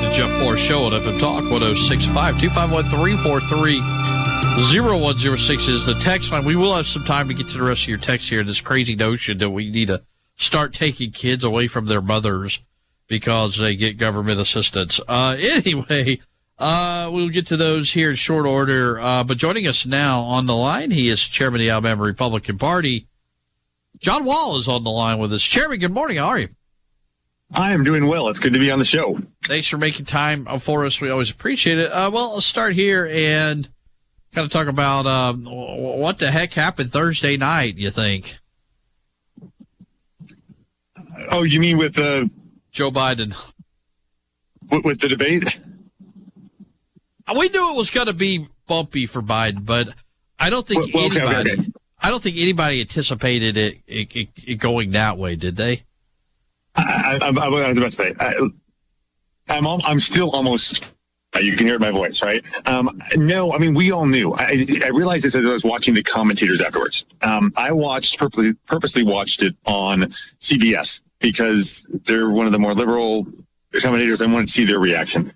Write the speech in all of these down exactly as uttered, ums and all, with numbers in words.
the Jeff Moore Show on F M Talk one oh six point five. two five one, three four three, oh one oh six is the text line. We will have some time to get to the rest of your text here. This crazy notion that we need to start taking kids away from their mothers because they get government assistance. Uh, anyway, uh, we'll get to those here in short order. Uh, but joining us now on the line, he is chairman of the Alabama Republican Party. John Wall is on the line with us. Chairman, good morning. How are you? I am doing well. It's good to be on the show. Thanks for making time for us. We always appreciate it. Uh, well, let's start here and kind of talk about um, what the heck happened Thursday night, you think? Oh, you mean with uh, Joe Biden? With, with the debate? We knew it was going to be bumpy for Biden, but I don't think well, okay, anybody okay, okay. I don't think anybody anticipated it, it, it, it going that way, did they? I, I, I was about to say, I, I'm I'm still almost. You can hear it in my voice, right? Um, no, I mean we all knew. I, I realized this as I was watching the commentators afterwards. Um, I watched purposely, purposely watched it on C B S because they're one of the more liberal commentators. I wanted to see their reaction.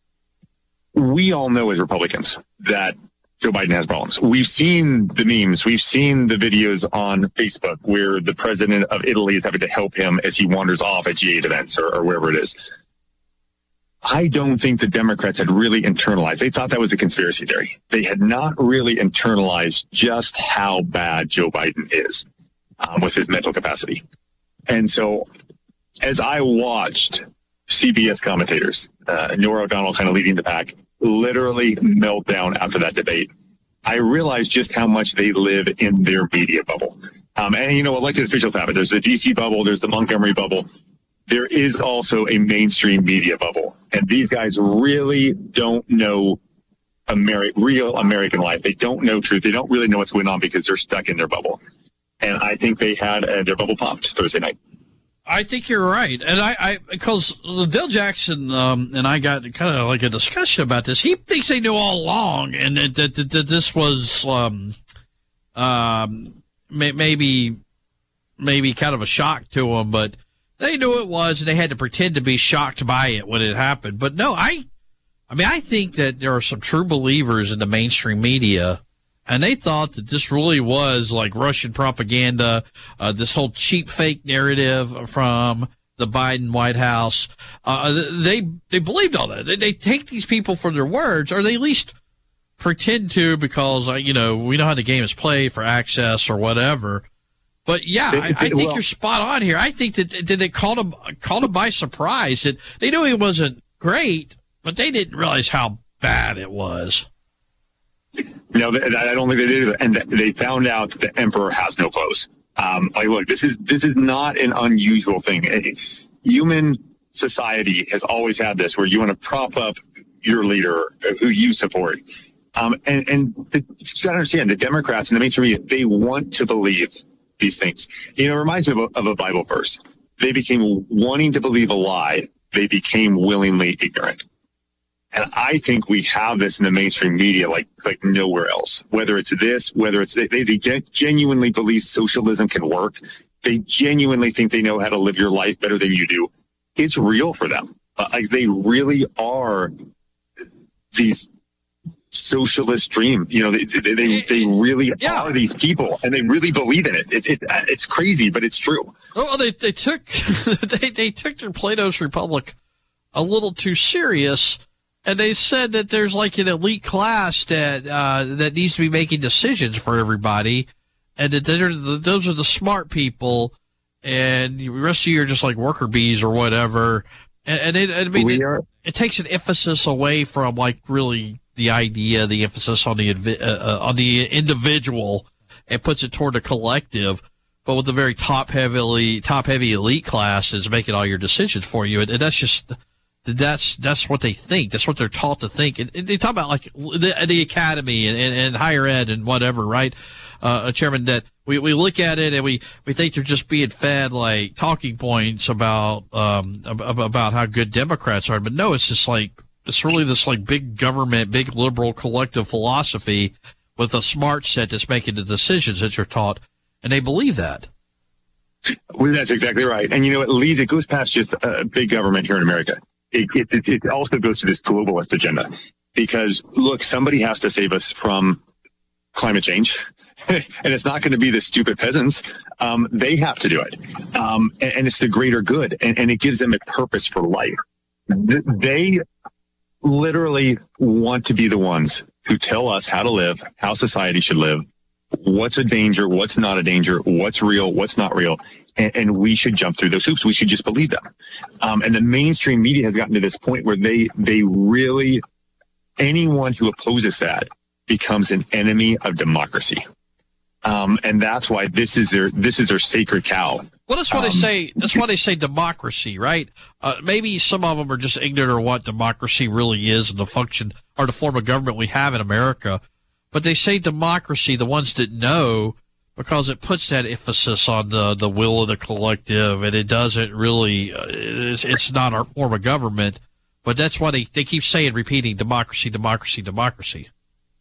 We all know as Republicans that Joe Biden has problems. We've seen the memes. We've seen the videos on Facebook where the president of Italy is having to help him as he wanders off at G eight events or, or wherever it is. I don't think the Democrats had really internalized. They thought that was a conspiracy theory. They had not really internalized just how bad Joe Biden is um, with his mental capacity. And so as I watched C B S commentators, uh, Norah O'Donnell kind of leading the pack, literally melt down after that debate, I realized just how much they live in their media bubble. Um, and, you know, elected officials have it. There's the D C bubble. There's the Montgomery bubble. There is also a mainstream media bubble. And these guys really don't know Ameri- real American life. They don't know truth. They don't really know what's going on because they're stuck in their bubble. And I think they had uh, their bubble popped Thursday night. I think you're right. And I, I because Dale Jackson um, and I got kind of like a discussion about this. He thinks they knew all along and that, that, that, that this was um, um, may, maybe maybe kind of a shock to them, but they knew it was, and they had to pretend to be shocked by it when it happened. But no, I, I mean, I think that there are some true believers in the mainstream media, and they thought that this really was like Russian propaganda, uh, this whole cheap fake narrative from the Biden White House. Uh, they they believed all that. They, they take these people for their words, or they at least pretend to, because uh, you know we know how the game is played for access or whatever. But yeah, I, I think well, you're spot on here. I think that, that they caught him caught him by surprise. That they knew he wasn't great, but they didn't realize how bad it was. No, I don't think they did, and they found out that the emperor has no clothes. Um, like, look, this is this is not an unusual thing. Human society has always had this, where you want to prop up your leader, who you support, um, and and the, you got to understand the Democrats and the mainstream media, they want to believe these things. You know, it reminds me of a, of a Bible verse. They became wanting to believe a lie. They became willingly ignorant. And I think we have this in the mainstream media like like nowhere else. Whether it's this, whether it's they, they genuinely believe socialism can work. They genuinely think they know how to live your life better than you do. It's real for them. Uh, like they really are these socialist dream. You know, they they, they, they really yeah. are these people, and they really believe in it. It, it. It's crazy, but it's true. Oh, they they took they they took their Plato's Republic a little too serious. And they said that there's like an elite class that uh, that needs to be making decisions for everybody, and that they're the, those are the smart people, and the rest of you are just like worker bees or whatever. And, and it, I mean, it, it takes an emphasis away from like really the idea, the emphasis on the uh, on the individual, and puts it toward the collective. But with the very top heavily top heavy elite class is making all your decisions for you, and, and that's just. That's that's what they think. That's what they're taught to think. And, and they talk about like the, the academy and, and, and higher ed and whatever, right? Uh, Chairman, that we, we look at it and we, we think they're just being fed like talking points about um about how good Democrats are. But no, it's just like it's really this like big government, big liberal collective philosophy with a smart set that's making the decisions that you're taught, and they believe that. Well, that's exactly right. And you know, it leads, it goes past just uh, big government here in America. it, it, it also goes to this globalist agenda because, look, somebody has to save us from climate change, and it's not going to be the stupid peasants. Um, they have to do it, um, and, and it's the greater good, and, and it gives them a purpose for life. They literally want to be the ones who tell us how to live, how society should live, what's a danger, what's not a danger, what's real, what's not real, and, and we should jump through those hoops. We should just believe them. Um, and the mainstream media has gotten to this point where they they really, anyone who opposes that becomes an enemy of democracy. Um, and that's why this is their this is their sacred cow. Well, that's why um, they say that's why they say democracy, right? Uh, maybe some of them are just ignorant of what democracy really is and the function or the form of government we have in America. But they say democracy, the ones that know, because it puts that emphasis on the, the will of the collective, and it doesn't really, uh, it's, it's not our form of government. But that's why they, they keep saying, repeating, democracy, democracy, democracy.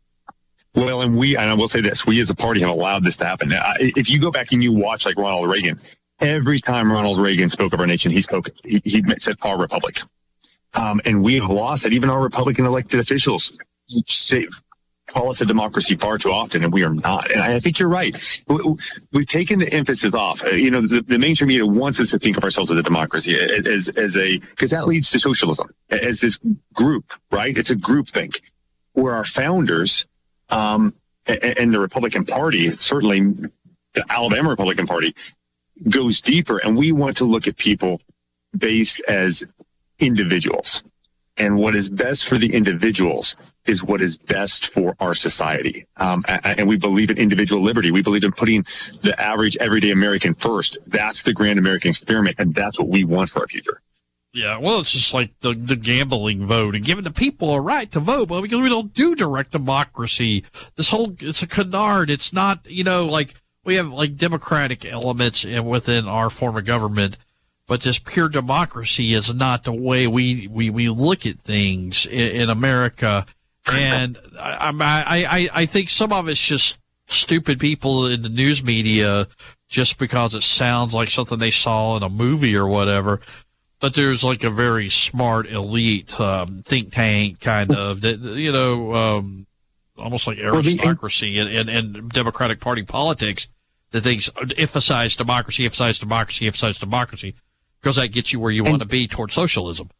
Well, and we, and I will say this, we as a party have allowed this to happen. Now, if you go back and you watch like Ronald Reagan, every time Ronald Reagan spoke of our nation, he spoke, he, he said our republic. Um, and we have lost it. Even our Republican elected officials say, call us a democracy far too often, and we are not. And I think you're right. We've taken the emphasis off. You know, the, the mainstream media wants us to think of ourselves as a democracy, as as a, because that leads to socialism, as this group, right? It's a group think, where our founders um, and the Republican Party, certainly the Alabama Republican Party, goes deeper, and we want to look at people based as individuals. And what is best for the individuals is what is best for our society. Um, and we believe in individual liberty. We believe in putting the average everyday American first. That's the grand American experiment, and that's what we want for our future. Yeah, well, it's just like the, the gambling vote and giving the people a right to vote, but because we don't do direct democracy. This whole, it's a canard. It's not, you know, like we have like democratic elements in, within our form of government. But this pure democracy is not the way we, we, we look at things in, in America. And I, I, I, I think some of it's just stupid people in the news media just because it sounds like something they saw in a movie or whatever. But there's like a very smart elite um, think tank kind of, that, you know, um, almost like aristocracy and, and, and Democratic Party politics that thinks emphasize democracy, emphasize democracy, emphasize democracy. Because that gets you where you want to be towards socialism.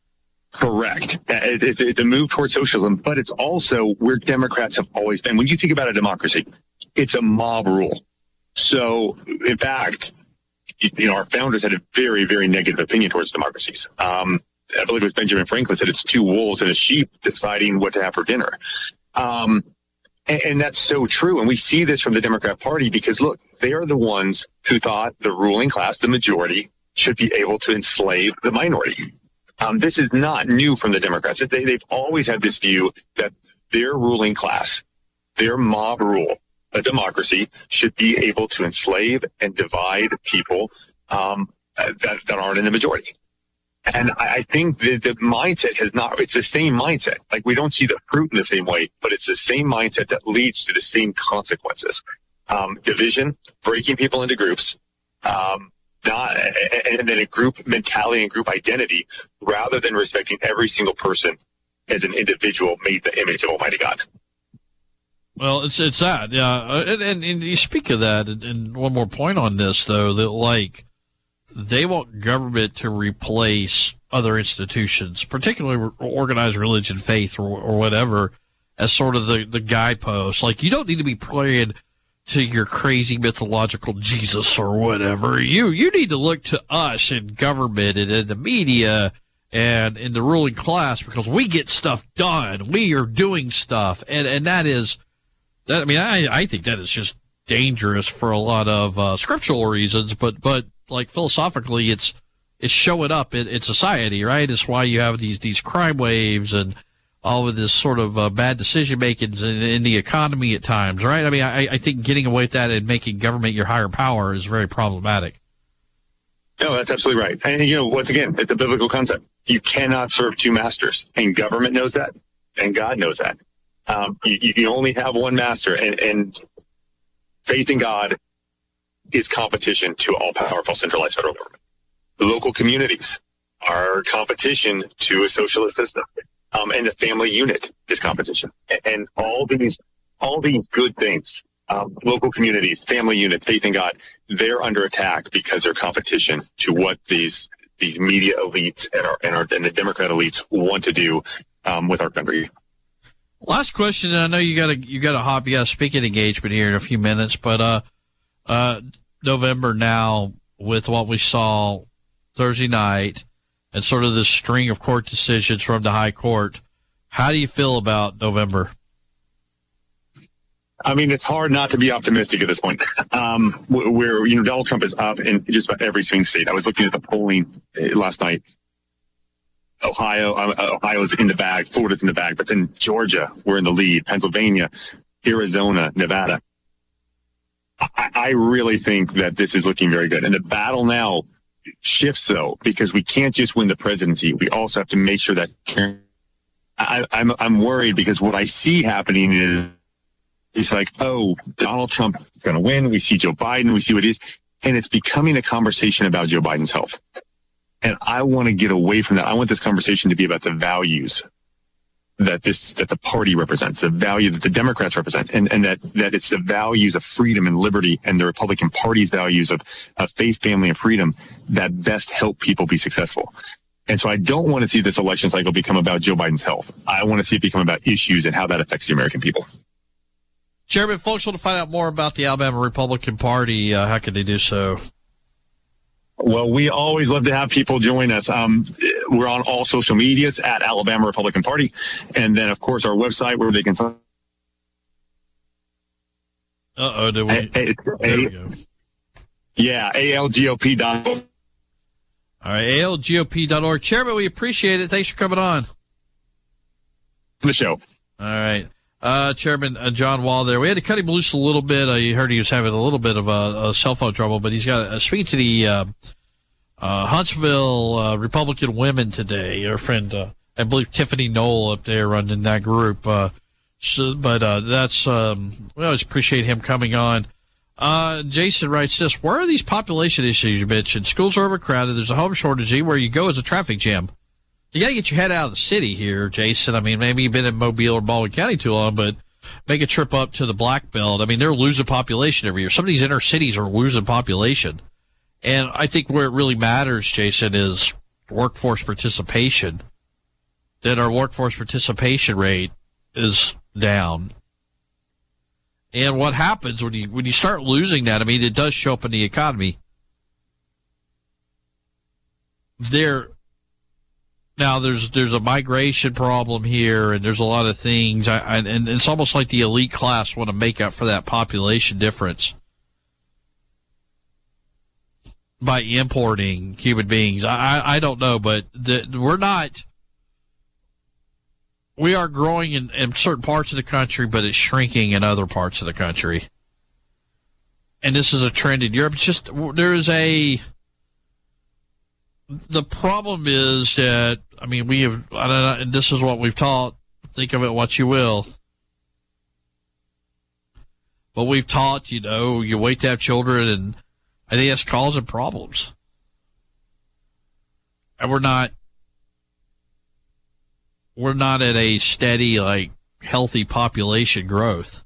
Correct. It's, it's a move towards socialism, but it's also where Democrats have always been. When you think about a democracy, it's a mob rule. So, in fact, you know, our founders had a very, very negative opinion towards democracies. Um, I believe it was Benjamin Franklin said it's two wolves and a sheep deciding what to have for dinner. Um, and, and that's so true. And we see this from the Democrat Party because, look, they are the ones who thought the ruling class, the majority, should be able to enslave the minority. Um, this is not new from the Democrats. They, they've always had this view that their ruling class, their mob rule, a democracy, should be able to enslave and divide people um, that, that aren't in the majority. And I, I think that the mindset has not, it's the same mindset. Like we don't see the fruit in the same way, but it's the same mindset that leads to the same consequences. Um, division, breaking people into groups, um, Not, and then a group mentality and group identity rather than respecting every single person as an individual made the image of Almighty God. Well, it's it's that, yeah. And, and, and you speak of that, and, and one more point on this, though, that, like, they want government to replace other institutions, particularly organized religion, faith, or, or whatever, as sort of the, the guidepost. Like, you don't need to be praying to your crazy mythological Jesus or whatever. You you need to look to us in government and in the media and in the ruling class because we get stuff done. We are doing stuff. And and that is, that. I mean, I, I think that is just dangerous for a lot of uh, scriptural reasons, but, but like philosophically, it's it's showing up in, in society, right? It's why you have these, these crime waves and all of this sort of uh, bad decision making in, in the economy at times, right? I mean, I, I think getting away with that and making government your higher power is very problematic. No, that's absolutely right. And, you know, once again, it's a biblical concept. You cannot serve two masters, and government knows that, and God knows that. Um, you, you only have one master, and, and faith in God is competition to all-powerful centralized federal government. The local communities, are competition to a socialist system. Um, and the family unit is competition. And, and all these, all these good things, um, local communities, family unit, faith in God, they're under attack because they're competition to what these, these media elites and our, and our, and the Democrat elites want to do, um, with our country. Last question. I know you got a, you got a hop, you got a speaking engagement here in a few minutes, but, uh, uh, November now with what we saw Thursday night, and sort of this string of court decisions from the high court. How do you feel about November? I mean, it's hard not to be optimistic at this point. Um, where, you know, Donald Trump is up in just about every swing state. I was looking at the polling last night. Ohio, uh, Ohio's in the bag. Florida's in the bag. But then Georgia, we're in the lead. Pennsylvania, Arizona, Nevada. I, I really think that this is looking very good. And the battle now shifts, though, because we can't just win the presidency. We also have to make sure that I, I'm I'm worried because what I see happening is it's like, oh, Donald Trump is going to win. We see Joe Biden. We see what it is. And it's becoming a conversation about Joe Biden's health. And I want to get away from that. I want this conversation to be about the values that this that the party represents, the value that the Democrats represent, and, and that, that it's the values of freedom and liberty and the Republican Party's values of, of faith, family, and freedom that best help people be successful. And so I don't want to see this election cycle become about Joe Biden's health. I want to see it become about issues and how that affects the American people. Chairman, folks want to find out more about the Alabama Republican Party. Uh, how can they do so? Well, we always love to have people join us. Um, we're on all social medias at Alabama Republican Party. And then, of course, our website where they can sign. Uh-oh, did we? A, a, there we go. Yeah, A L G O P dot org. All right, A L G O P dot org. Chairman, we appreciate it. Thanks for coming on the show. All right. Uh, Chairman uh, John Wall there. We had to cut him loose a little bit. Uh, you heard he was having a little bit of a, a cell phone trouble, but he's got a speak to the uh, uh, Huntsville uh, Republican women today. Our friend, uh, I believe Tiffany Knoll up there running that group. Uh, so, but uh, that's um, we always appreciate him coming on. Uh, Jason writes this: where are these population issues you mentioned? Schools are overcrowded. There's a home shortage. Where you go is a traffic jam. You got to get your head out of the city here, Jason. I mean, maybe you've been in Mobile or Baldwin County too long, but make a trip up to the Black Belt. I mean, they're losing population every year. Some of these inner cities are losing population. And I think where it really matters, Jason, is workforce participation. That our workforce participation rate is down. And what happens when you when you start losing that, I mean, it does show up in the economy. There Now, there's there's a migration problem here, and there's a lot of things, I, I, and it's almost like the elite class want to make up for that population difference by importing human beings. I, I don't know, but the, we're not. We are growing in, in certain parts of the country, but it's shrinking in other parts of the country. And this is a trend in Europe. It's just there is a. The problem is that, I mean, we have, I don't know, and this is what we've taught, think of it what you will. But we've taught, you know, you wait to have children, and I think that's causing problems. And we're not, we're not at a steady, like, healthy population growth.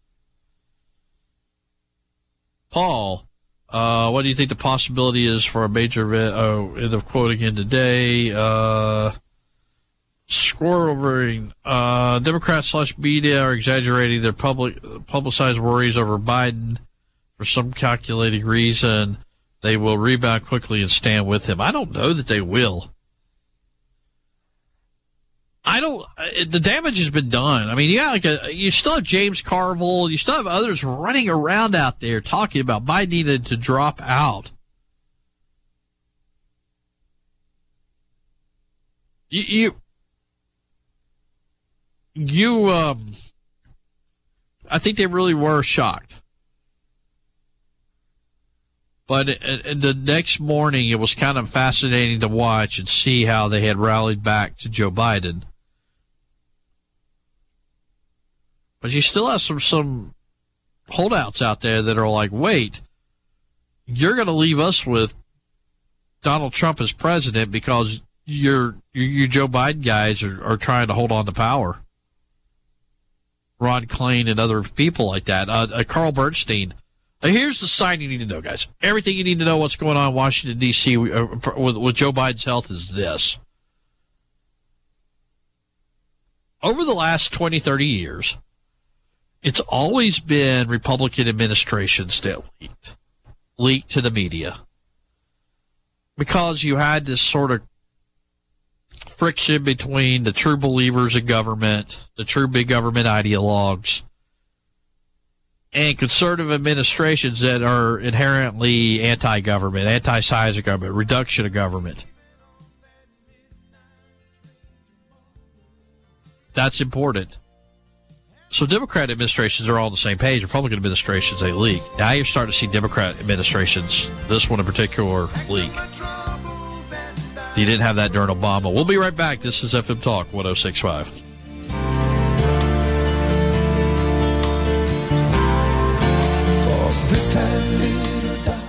Paul, Uh, what do you think the possibility is for a major event? Oh, end of quote again today. Uh, squirreling. Uh, Democrats slash media are exaggerating their public publicized worries over Biden for some calculating reason. They will rebound quickly and stand with him. I don't know that they will. I don't. The damage has been done. I mean, you got like a. You still have James Carville. You still have others running around out there talking about Biden needed to drop out. You, you, you. Um, I think they really were shocked. But the next morning, it was kind of fascinating to watch and see how they had rallied back to Joe Biden. But you still have some, some holdouts out there that are like, wait, you're going to leave us with Donald Trump as president because you're, you, you Joe Biden guys are, are trying to hold on to power. Ron Klain and other people like that. Uh, uh, Carl Bernstein. Uh, here's the sign you need to know, guys. Everything you need to know what's going on in Washington, D C uh, with, with Joe Biden's health is this. Over the last twenty, thirty years, it's always been Republican administrations that leaked, leaked to the media. Because you had this sort of friction between the true believers in government, the true big government ideologues, and conservative administrations that are inherently anti-government, anti-size of government, reduction of government. That's important. So Democrat administrations are all on the same page. Republican administrations, they leak. Now you're starting to see Democrat administrations, this one in particular, leak. You didn't have that during Obama. We'll be right back. This is F M Talk one oh six point five. This time